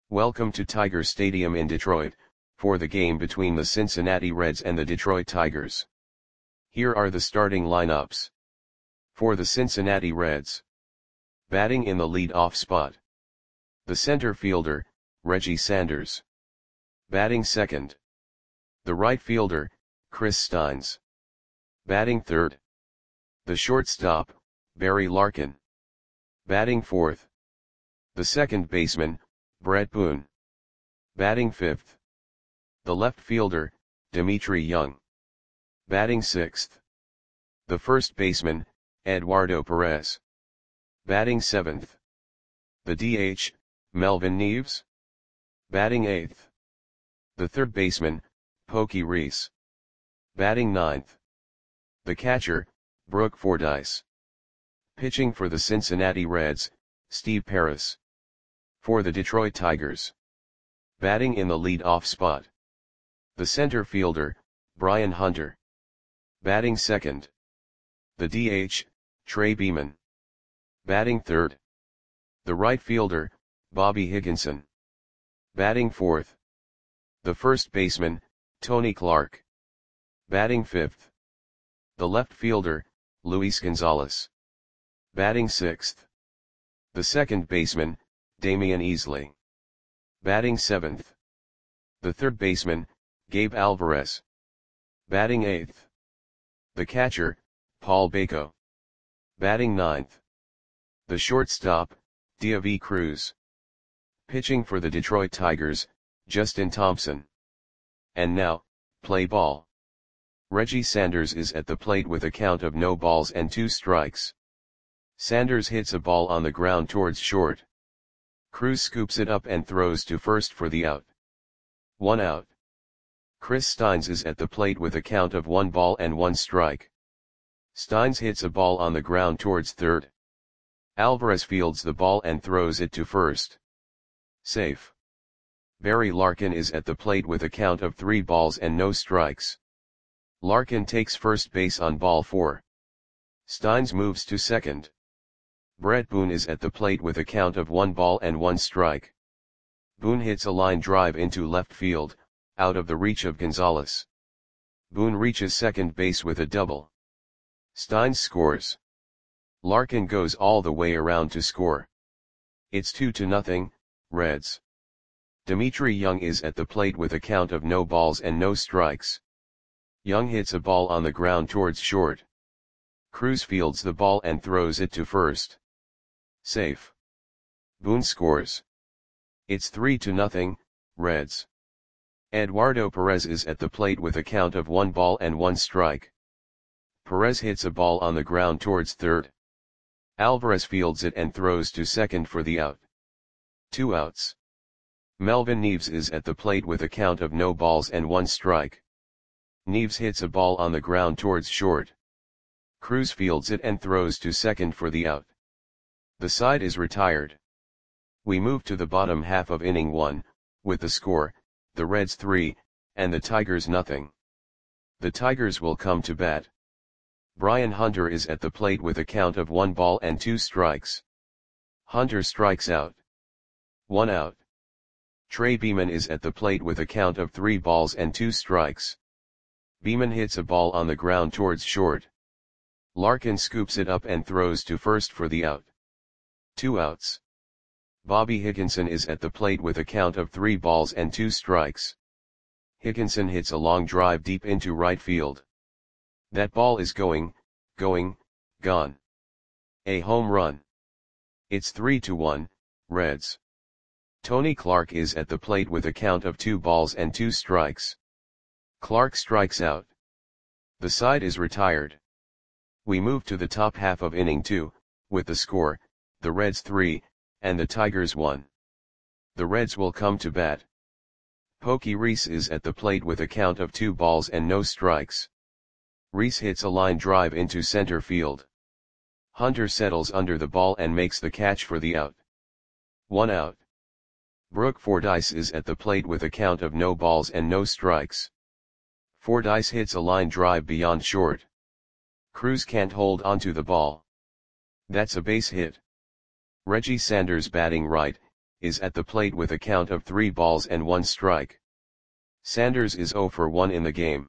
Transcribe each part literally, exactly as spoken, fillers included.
Welcome to Tiger Stadium in Detroit, for the game between the Cincinnati Reds and the Detroit Tigers. Here are the starting lineups. For the Cincinnati Reds. Batting in the lead-off spot. The center fielder, Reggie Sanders. Batting second. The right fielder, Chris Steins. Batting third. The shortstop, Barry Larkin. Batting fourth. The second baseman, Bret Boone. Batting fifth. The left fielder, Dmitri Young. Batting sixth. The first baseman, Eduardo Perez. Batting seventh. The D H, Melvin Neves. Batting eighth. The third baseman, Pokey Reese. Batting ninth. The catcher, Brooke Fordyce. Pitching for the Cincinnati Reds, Steve Pearce. For the Detroit Tigers. Batting in the lead-off spot. The center fielder, Brian Hunter. Batting second. The D H, Trey Beeman. Batting third. The right fielder, Bobby Higginson. Batting fourth. The first baseman, Tony Clark. Batting fifth. The left fielder, Luis Gonzalez. Batting sixth. The second baseman, Damian Easley. Batting seventh. The third baseman, Gabe Alvarez. Batting eighth. The catcher, Paul Bako. Batting ninth. The shortstop, Diavy Cruz. Pitching for the Detroit Tigers, Justin Thompson. And now, play ball. Reggie Sanders is at the plate with a count of no balls and two strikes. Sanders hits a ball on the ground towards short. Cruz scoops it up and throws to first for the out. One out. Chris Steins is at the plate with a count of one ball and one strike. Steins hits a ball on the ground towards third. Alvarez fields the ball and throws it to first. Safe. Barry Larkin is at the plate with a count of three balls and no strikes. Larkin takes first base on ball four. Steins moves to second. Bret Boone is at the plate with a count of one ball and one strike. Boone hits a line drive into left field, out of the reach of Gonzalez. Boone reaches second base with a double. Steins scores. Larkin goes all the way around to score. It's two to nothing, Reds. Dmitri Young is at the plate with a count of no balls and no strikes. Young hits a ball on the ground towards short. Cruz fields the ball and throws it to first. Safe. Boone scores. It's three to nothing, Reds. Eduardo Perez is at the plate with a count of one ball and one strike. Perez hits a ball on the ground towards third. Alvarez fields it and throws to second for the out. Two outs. Melvin Neves is at the plate with a count of no balls and one strike. Neves hits a ball on the ground towards short. Cruz fields it and throws to second for the out. The side is retired. We move to the bottom half of inning one, with the score, the Reds three, and the Tigers nothing. The Tigers will come to bat. Brian Hunter is at the plate with a count of one ball and two strikes. Hunter strikes out. One out. Trey Beeman is at the plate with a count of three balls and two strikes. Beeman hits a ball on the ground towards short. Larkin scoops it up and throws to first for the out. Two outs. Bobby Higginson is at the plate with a count of three balls and two strikes. Higginson hits a long drive deep into right field. That ball is going, going, gone. A home run. It's three to one, Reds. Tony Clark is at the plate with a count of two balls and two strikes. Clark strikes out. The side is retired. We move to the top half of inning two, with the score, the Reds three, and the Tigers one. The Reds will come to bat. Pokey Reese is at the plate with a count of two balls and no strikes. Reese hits a line drive into center field. Hunter settles under the ball and makes the catch for the out. One out. Brooke Fordyce is at the plate with a count of no balls and no strikes. Fordyce hits a line drive beyond short. Cruz can't hold onto the ball. That's a base hit. Reggie Sanders batting right, is at the plate with a count of three balls and one strike. Sanders is zero for one in the game.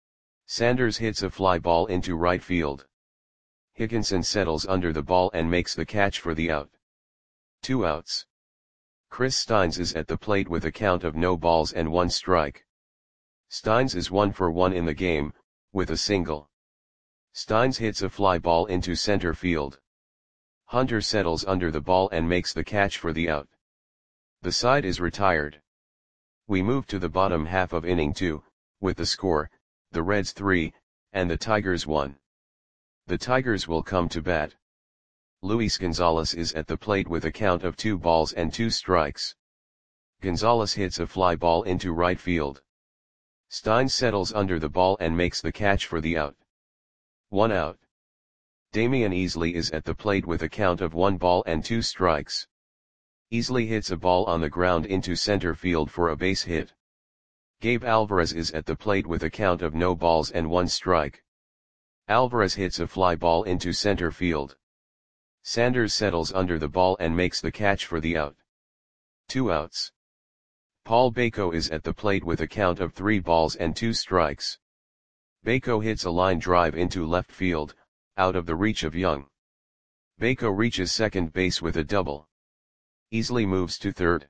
Sanders hits a fly ball into right field. Higginson settles under the ball and makes the catch for the out. Two outs. Chris Steins is at the plate with a count of no balls and one strike. Steins is one for one in the game, with a single. Steins hits a fly ball into center field. Hunter settles under the ball and makes the catch for the out. The side is retired. We move to the bottom half of inning two, with the score, the Reds three, and the Tigers one. The Tigers will come to bat. Luis Gonzalez is at the plate with a count of two balls and two strikes. Gonzalez hits a fly ball into right field. Steins settles under the ball and makes the catch for the out. One out. Damian Easley is at the plate with a count of one ball and two strikes. Easley hits a ball on the ground into center field for a base hit. Gabe Alvarez is at the plate with a count of no balls and one strike. Alvarez hits a fly ball into center field. Sanders settles under the ball and makes the catch for the out. Two outs. Paul Bako is at the plate with a count of three balls and two strikes. Bako hits a line drive into left field, out of the reach of Young. Bako reaches second base with a double. Easley moves to third.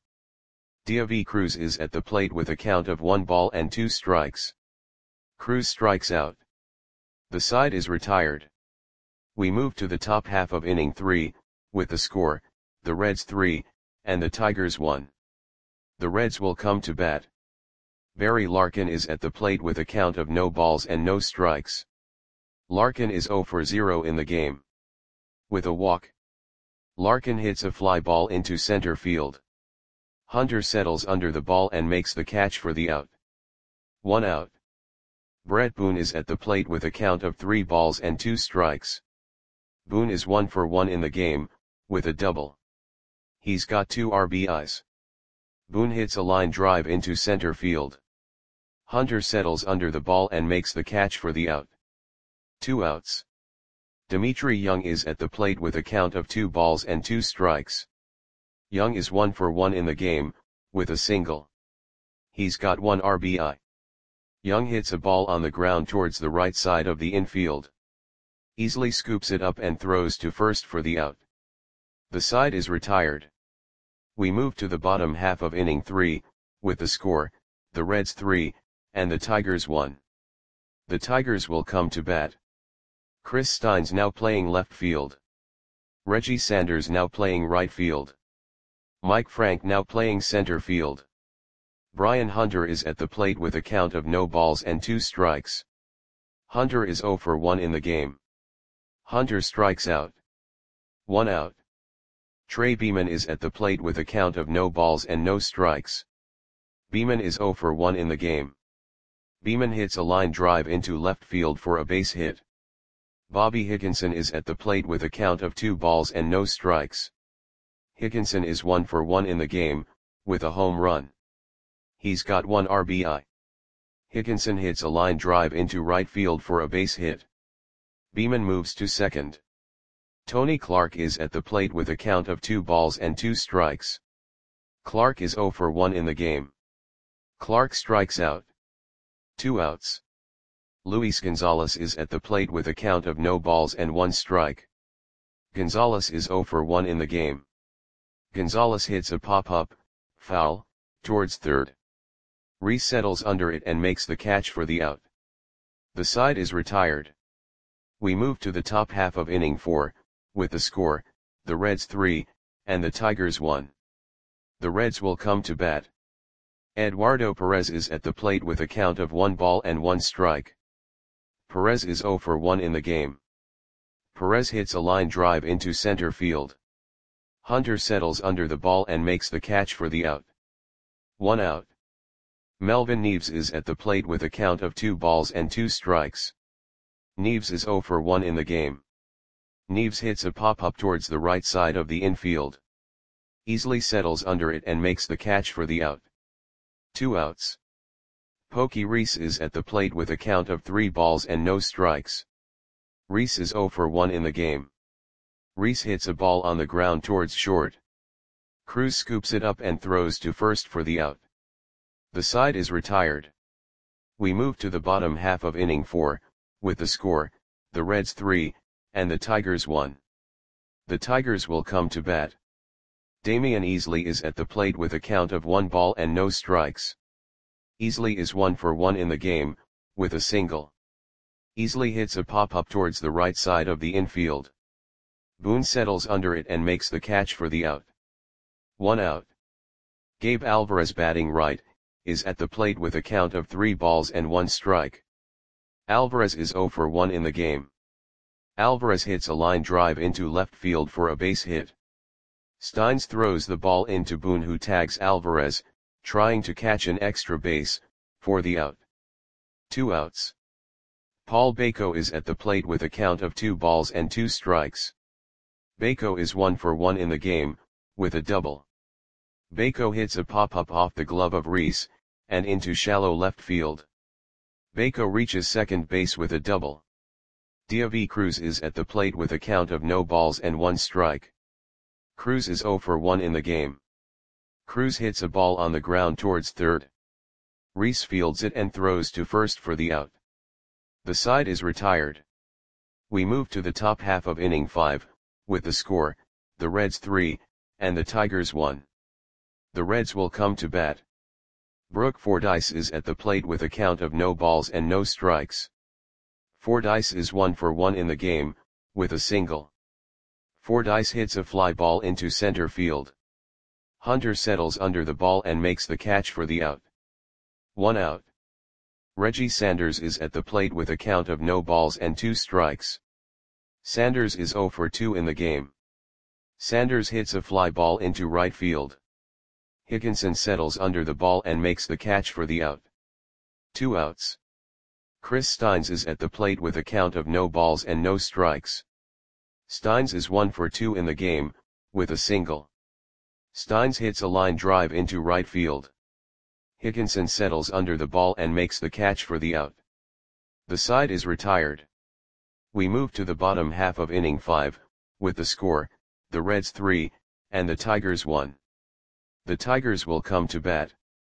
Diavi Cruz is at the plate with a count of one ball and two strikes. Cruz strikes out. The side is retired. We move to the top half of inning three, with the score, the Reds three, and the Tigers one. The Reds will come to bat. Barry Larkin is at the plate with a count of no balls and no strikes. Larkin is zero for zero in the game. With a walk. Larkin hits a fly ball into center field. Hunter settles under the ball and makes the catch for the out. One out. Brett Boone is at the plate with a count of three balls and two strikes. Boone is one for one in the game, with a double. He's got two R B Is. Boone hits a line drive into center field. Hunter settles under the ball and makes the catch for the out. Two outs. Dimitri Young is at the plate with a count of two balls and two strikes. Young is one for one in the game, with a single. He's got one R B I. Young hits a ball on the ground towards the right side of the infield. Easley scoops it up and throws to first for the out. The side is retired. We move to the bottom half of inning three, with the score, the Reds three, and the Tigers one. The Tigers will come to bat. Chris Steins now playing left field. Reggie Sanders now playing right field. Mike Frank now playing center field. Brian Hunter is at the plate with a count of no balls and two strikes. Hunter is zero for one in the game. Hunter strikes out. One out. Trey Beeman is at the plate with a count of no balls and no strikes. Beeman is zero for one in the game. Beeman hits a line drive into left field for a base hit. Bobby Higginson is at the plate with a count of two balls and no strikes. Higginson is one for one in the game, with a home run. He's got one R B I. Higginson hits a line drive into right field for a base hit. Beeman moves to second. Tony Clark is at the plate with a count of two balls and two strikes. Clark is zero for one in the game. Clark strikes out. Two outs. Luis Gonzalez is at the plate with a count of no balls and one strike. Gonzalez is zero for one in the game. Gonzalez hits a pop-up, foul, towards third. Reese settles under it and makes the catch for the out. The side is retired. We move to the top half of inning four, with the score, the Reds three, and the Tigers one. The Reds will come to bat. Eduardo Perez is at the plate with a count of one ball and one strike. Perez is zero for one in the game. Perez hits a line drive into center field. Hunter settles under the ball and makes the catch for the out. One out. Melvin Neves is at the plate with a count of two balls and two strikes. Neves is zero for one in the game. Neves hits a pop-up towards the right side of the infield. Easley settles under it and makes the catch for the out. Two outs. Pokey Reese is at the plate with a count of three balls and no strikes. Reese is zero for one in the game. Reese hits a ball on the ground towards short. Cruz scoops it up and throws to first for the out. The side is retired. We move to the bottom half of inning four, with the score, the Reds three, and the Tigers one. The Tigers will come to bat. Damian Easley is at the plate with a count of one ball and no strikes. Easley is one for one in the game, with a single. Easley hits a pop-up towards the right side of the infield. Boone settles under it and makes the catch for the out. One out. Gabe Alvarez, batting right, is at the plate with a count of three balls and one strike. Alvarez is zero for one in the game. Alvarez hits a line drive into left field for a base hit. Steins throws the ball into Boone, who tags Alvarez, trying to catch an extra base, for the out. Two outs. Paul Bako is at the plate with a count of two balls and two strikes. Bako is one for one in the game, with a double. Bako hits a pop-up off the glove of Reese, and into shallow left field. Bako reaches second base with a double. David Cruz is at the plate with a count of no balls and one strike. Cruz is zero for one in the game. Cruz hits a ball on the ground towards third. Reese fields it and throws to first for the out. The side is retired. We move to the top half of inning five, with the score, the Reds three, and the Tigers one. The Reds will come to bat. Brooke Fordyce is at the plate with a count of no balls and no strikes. Fordyce is one for one in the game, with a single. Fordyce hits a fly ball into center field. Hunter settles under the ball and makes the catch for the out. One out. Reggie Sanders is at the plate with a count of no balls and two strikes. Sanders is zero for two in the game. Sanders hits a fly ball into right field. Higginson settles under the ball and makes the catch for the out. Two outs. Chris Steins is at the plate with a count of no balls and no strikes. Steins is one for two in the game, with a single. Steins hits a line drive into right field. Higginson settles under the ball and makes the catch for the out. The side is retired. We move to the bottom half of inning five, with the score, the Reds three, and the Tigers one. The Tigers will come to bat.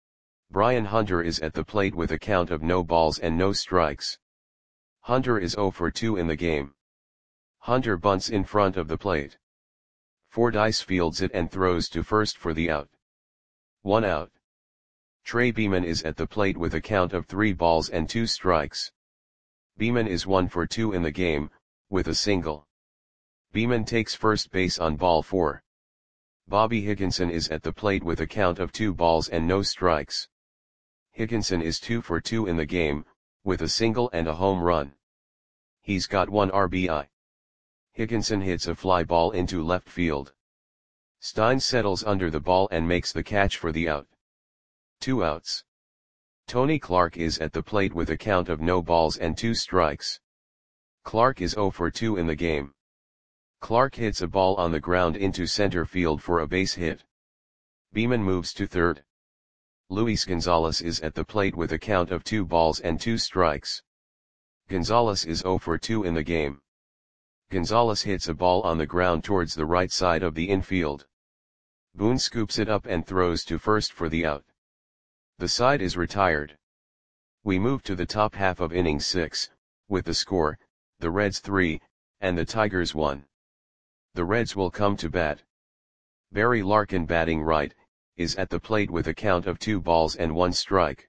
Brian Hunter is at the plate with a count of no balls and no strikes. Hunter is zero for two in the game. Hunter bunts in front of the plate. Fordyce fields it and throws to first for the out. One out. Trey Beeman is at the plate with a count of three balls and two strikes. Beeman is one for two in the game, with a single. Beeman takes first base on ball four. Bobby Higginson is at the plate with a count of two balls and no strikes. Higginson is two for two in the game, with a single and a home run. He's got one R B I. Higginson hits a fly ball into left field. Steins settles under the ball and makes the catch for the out. Two outs. Tony Clark is at the plate with a count of no balls and two strikes. Clark is zero for two in the game. Clark hits a ball on the ground into center field for a base hit. Beeman moves to third. Luis Gonzalez is at the plate with a count of two balls and two strikes. Gonzalez is zero for two in the game. Gonzalez hits a ball on the ground towards the right side of the infield. Boone scoops it up and throws to first for the out. The side is retired. We move to the top half of inning six, with the score, the Reds three, and the Tigers one. The Reds will come to bat. Barry Larkin, batting right, is at the plate with a count of two balls and one strike.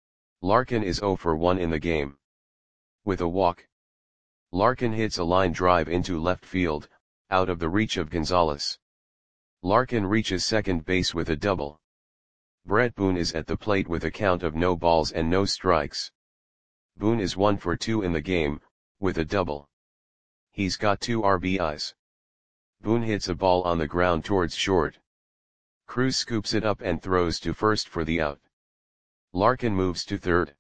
Larkin is zero for one in the game. With a walk. Larkin hits a line drive into left field, out of the reach of Gonzalez. Larkin reaches second base with a double. Brett Boone is at the plate with a count of no balls and no strikes. Boone is one for two in the game, with a double. He's got two R B Is. Boone hits a ball on the ground towards short. Cruz scoops it up and throws to first for the out. Larkin moves to third.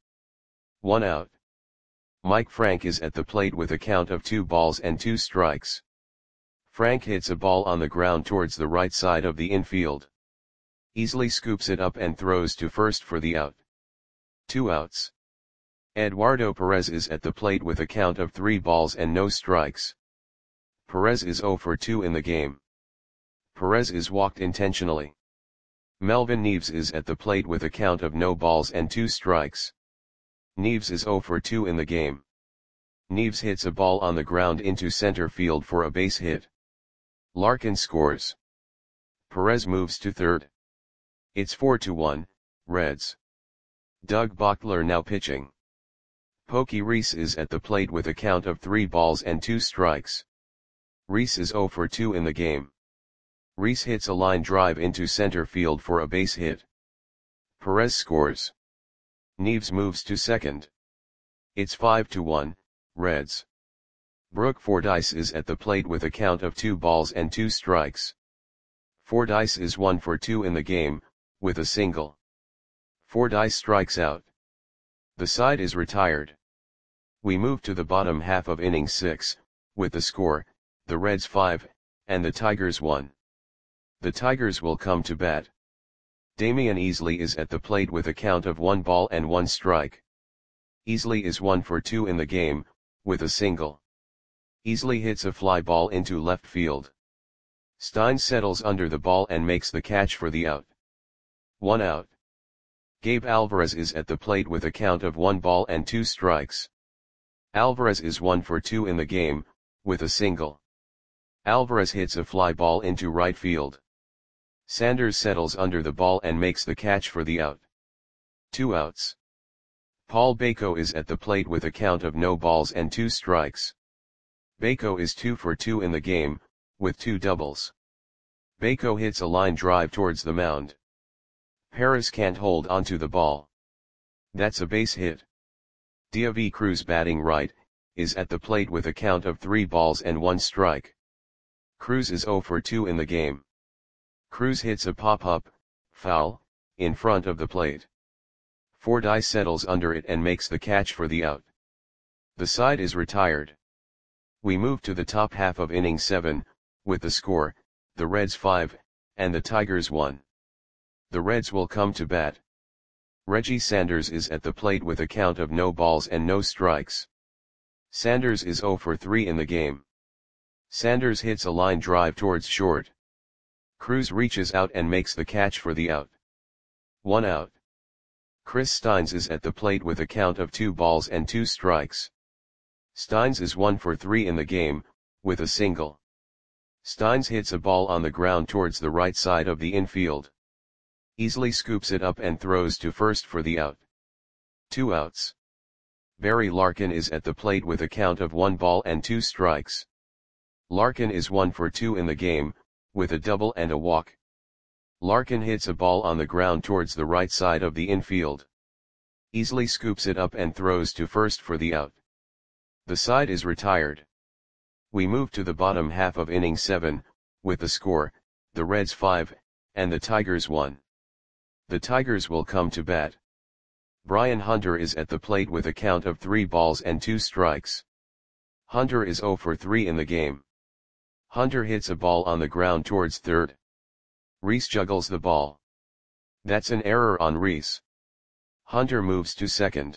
One out. Mike Frank is at the plate with a count of two balls and two strikes. Frank hits a ball on the ground towards the right side of the infield. Easley scoops it up and throws to first for the out. Two outs. Eduardo Perez is at the plate with a count of three balls and no strikes. Perez is zero for two in the game. Perez is walked intentionally. Melvin Neves is at the plate with a count of no balls and two strikes. Neves is zero for two in the game. Neves hits a ball on the ground into center field for a base hit. Larkin scores. Perez moves to third. It's four to one, Reds. Doug Bochtler now pitching. Pokey Reese is at the plate with a count of three balls and two strikes. Reese is zero for two in the game. Reese hits a line drive into center field for a base hit. Perez scores. Neves moves to second. It's five to one, Reds. Brooke Fordyce is at the plate with a count of two balls and two strikes. Fordyce is one for two in the game, with a single. Fordyce strikes out. The side is retired. We move to the bottom half of inning six, with the score, the Reds five, and the Tigers one. The Tigers will come to bat. Damian Easley is at the plate with a count of one ball and one strike. Easley is one for two in the game, with a single. Easley hits a fly ball into left field. Stein settles under the ball and makes the catch for the out. One out. Gabe Alvarez is at the plate with a count of one ball and two strikes. Alvarez is one for two in the game, with a single. Alvarez hits a fly ball into right field. Sanders settles under the ball and makes the catch for the out. Two outs. Paul Bako is at the plate with a count of no balls and two strikes. Bako is two for two in the game, with two doubles. Bako hits a line drive towards the mound. Paris can't hold onto the ball. That's a base hit. Diaby Cruz, batting right, is at the plate with a count of three balls and one strike. Cruz is zero for two in the game. Cruz hits a pop-up, foul, in front of the plate. Fordyce settles under it and makes the catch for the out. The side is retired. We move to the top half of inning seven, with the score, the Reds five, and the Tigers one. The Reds will come to bat. Reggie Sanders is at the plate with a count of no balls and no strikes. Sanders is zero for three in the game. Sanders hits a line drive towards short. Cruz reaches out and makes the catch for the out. One out. Chris Steins is at the plate with a count of two balls and two strikes. Steins is one for three in the game, with a single. Steins hits a ball on the ground towards the right side of the infield. Easley scoops it up and throws to first for the out. Two outs. Barry Larkin is at the plate with a count of one ball and two strikes. Larkin is one for two in the game, with a double and a walk. Larkin hits a ball on the ground towards the right side of the infield. Easley scoops it up and throws to first for the out. The side is retired. We move to the bottom half of inning seven, with the score, the Reds five, and the Tigers one. The Tigers will come to bat. Brian Hunter is at the plate with a count of three balls and two strikes. Hunter is zero for three in the game. Hunter hits a ball on the ground towards third. Reese juggles the ball. That's an error on Reese. Hunter moves to second.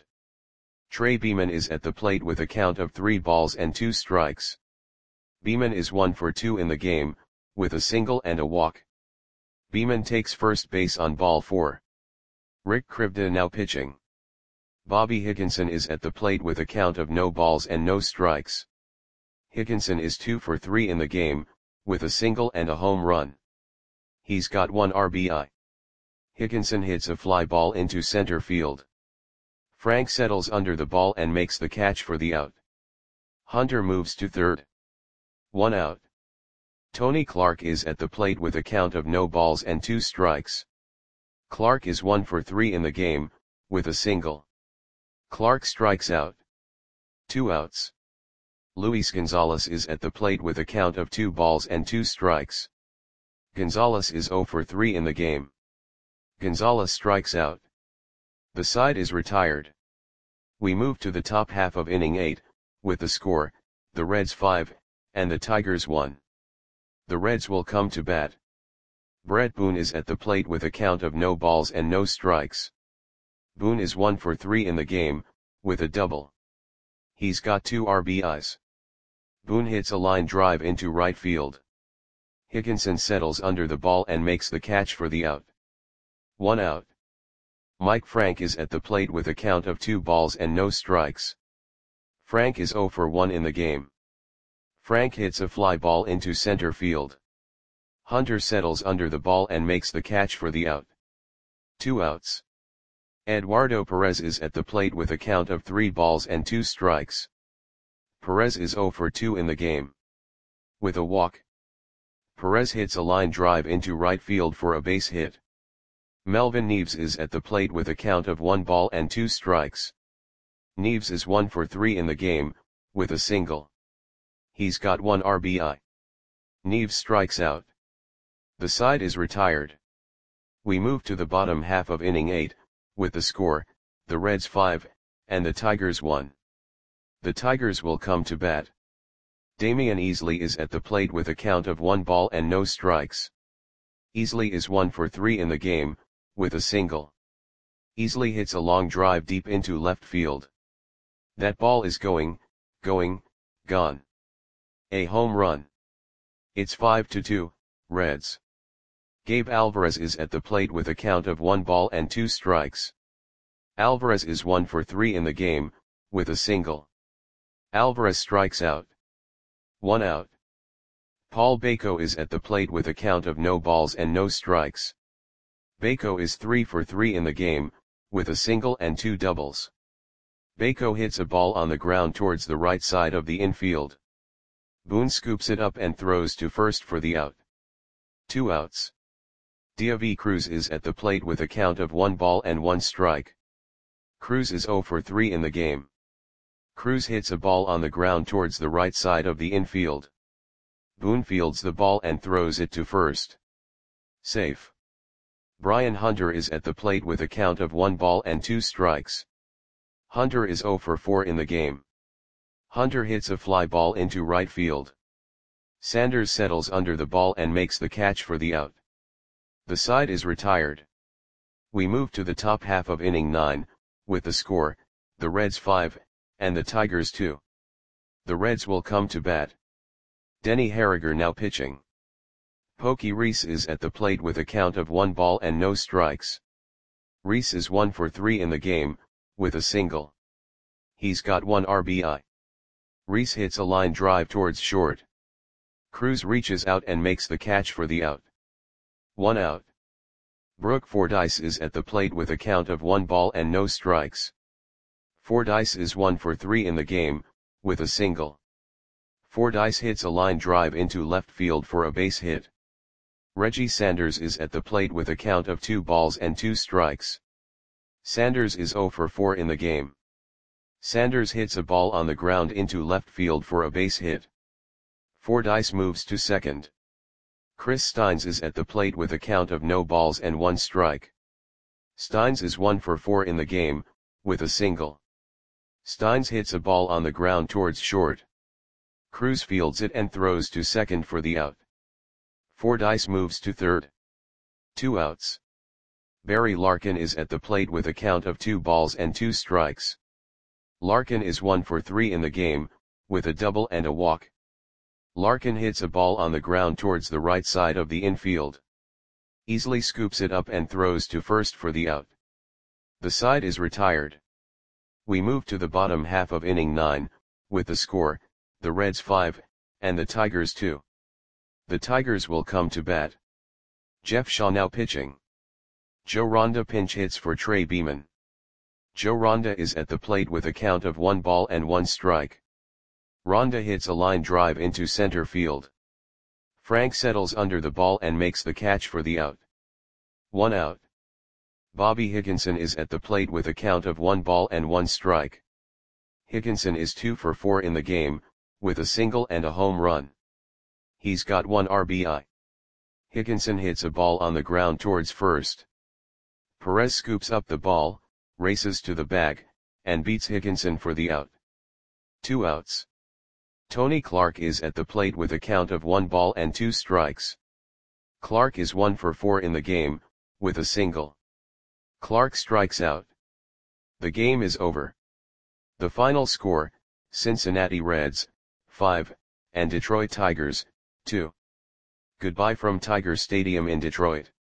Trey Beeman is at the plate with a count of three balls and two strikes. Beeman is one for two in the game, with a single and a walk. Beeman takes first base on ball four. Rick Krivda now pitching. Bobby Higginson is at the plate with a count of no balls and no strikes. Higginson is two for three in the game, with a single and a home run. He's got one R B I. Higginson hits a fly ball into center field. Frank settles under the ball and makes the catch for the out. Hunter moves to third. One out. Tony Clark is at the plate with a count of no balls and two strikes. Clark is one for three in the game, with a single. Clark strikes out. Two outs. Luis Gonzalez is at the plate with a count of two balls and two strikes. Gonzalez is zero for three in the game. Gonzalez strikes out. The side is retired. We move to the top half of inning eight, with the score, the Reds five, and the Tigers one. The Reds will come to bat. Brett Boone is at the plate with a count of no balls and no strikes. Boone is one for three in the game, with a double. He's got two R B Is. Boone hits a line drive into right field. Higginson settles under the ball and makes the catch for the out. One out. Mike Frank is at the plate with a count of two balls and no strikes. Frank is zero for one in the game. Frank hits a fly ball into center field. Hunter settles under the ball and makes the catch for the out. Two outs. Eduardo Perez is at the plate with a count of three balls and two strikes. Perez is zero for two in the game. With a walk, Perez hits a line drive into right field for a base hit. Melvin Neves is at the plate with a count of one ball and two strikes. Neves is one for three in the game, with a single. He's got one R B I. Neves strikes out. The side is retired. We move to the bottom half of inning eight, with the score, the Reds five, and the Tigers one. The Tigers will come to bat. Damian Easley is at the plate with a count of one ball and no strikes. Easley is one for three in the game, with a single. Easley hits a long drive deep into left field. That ball is going, going, gone. A home run. It's five to two, Reds. Gabe Alvarez is at the plate with a count of one ball and two strikes. Alvarez is one for three in the game, with a single. Alvarez strikes out. One out. Paul Bako is at the plate with a count of no balls and no strikes. Bako is three for three in the game, with a single and two doubles. Bako hits a ball on the ground towards the right side of the infield. Boone scoops it up and throws to first for the out. Two outs. Diavi Cruz is at the plate with a count of one ball and one strike. Cruz is zero for three in the game. Cruz hits a ball on the ground towards the right side of the infield. Boone fields the ball and throws it to first. Safe. Brian Hunter is at the plate with a count of one ball and two strikes. Hunter is zero for four in the game. Hunter hits a fly ball into right field. Sanders settles under the ball and makes the catch for the out. The side is retired. We move to the top half of inning nine, with the score, the Reds five, and the Tigers two. The Reds will come to bat. Denny Harriger now pitching. Pokey Reese is at the plate with a count of one ball and no strikes. Reese is one for three in the game, with a single. He's got one R B I. Reese hits a line drive towards short. Cruz reaches out and makes the catch for the out. One out. Brooke Fordyce is at the plate with a count of one ball and no strikes. Fordyce is one for three in the game, with a single. Fordyce hits a line drive into left field for a base hit. Reggie Sanders is at the plate with a count of two balls and two strikes. Sanders is zero for four in the game. Sanders hits a ball on the ground into left field for a base hit. Fordyce moves to second. Chris Steins is at the plate with a count of no balls and one strike. Steins is one for four in the game, with a single. Steins hits a ball on the ground towards short. Cruz fields it and throws to second for the out. Fordyce moves to third. Two outs. Barry Larkin is at the plate with a count of two balls and two strikes. Larkin is one for three in the game, with a double and a walk. Larkin hits a ball on the ground towards the right side of the infield. Easley scoops it up and throws to first for the out. The side is retired. We move to the bottom half of inning nine, with the score, the Reds five, and the Tigers two. The Tigers will come to bat. Jeff Shaw now pitching. Joe Ronda pinch hits for Trey Beeman. Joe Ronda is at the plate with a count of one ball and one strike. Ronda hits a line drive into center field. Frank settles under the ball and makes the catch for the out. One out. Bobby Higginson is at the plate with a count of one ball and one strike. Higginson is two for four in the game, with a single and a home run. He's got one R B I. Higginson hits a ball on the ground towards first. Perez scoops up the ball, races to the bag, and beats Higginson for the out. Two outs. Tony Clark is at the plate with a count of one ball and two strikes. Clark is one for four in the game, with a single. Clark strikes out. The game is over. The final score, Cincinnati Reds, five, and Detroit Tigers, two. Goodbye from Tiger Stadium in Detroit.